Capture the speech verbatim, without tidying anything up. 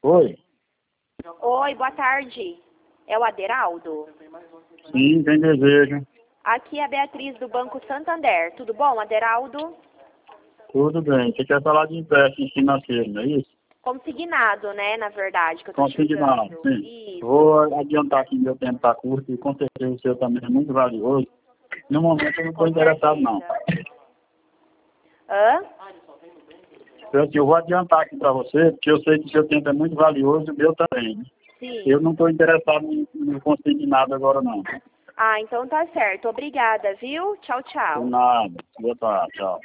Oi? Oi, boa tarde. É o Aderaldo? Sim, tem desejo. Aqui é a Beatriz do Banco Santander. Tudo bom, Aderaldo? Tudo bem. Você quer falar de empréstimo financeiro, não é isso? Consignado, né, na verdade, que eu tô te Consignado, ligando. sim. Isso. Vou adiantar que meu tempo está curto e com certeza o seu também é muito valioso. No momento eu não estou Com interessado, não. certeza. Hã? Eu, assim, eu vou adiantar aqui para você, porque eu sei que o seu tempo é muito valioso e o meu também. Sim. Eu não estou interessado em, em consignado agora, não. Ah, então tá certo. Obrigada, viu? Tchau, Por tchau. nada. Boa tarde, tchau.